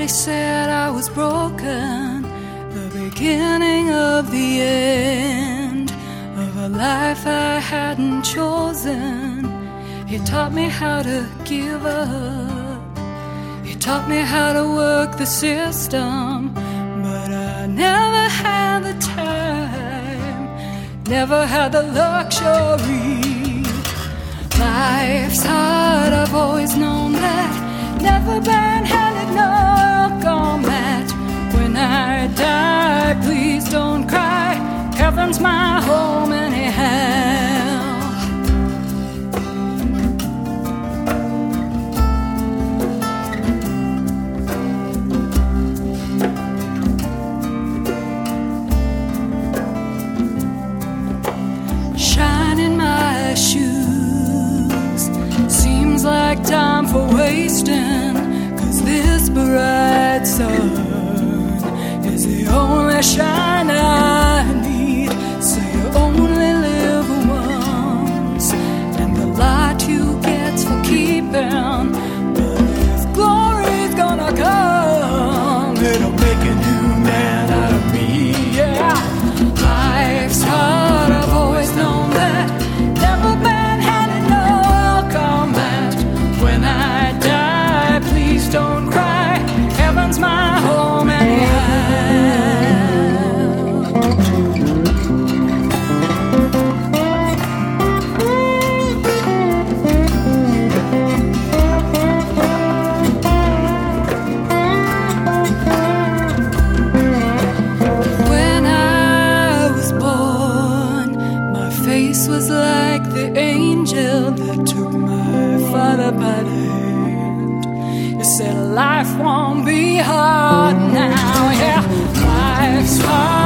Somebody said I was broken, the beginning of the end of a life I hadn't chosen. He taught me how to give up. He taught me how to work the system, but I never had the time, never had the luxury. Life's hard, I've always known that. Never been handed no combat. When I die, please don't cry. Heaven's my home anyhow. Shine in my shoes, seems like time for wasting. 'Cause this bright sun is the only shine I need. So you only live once, and the light you get's for keeping. But if glory's gonna come, it'll make a new man out of me, yeah. Life's hard, I've always known that. Never been handed no combat. When I die, please don't cry. Heaven's my home anyhow. When I was born, my face was like the angel that took my father by the hand. You said life won't be hard now, yeah. Life's hard.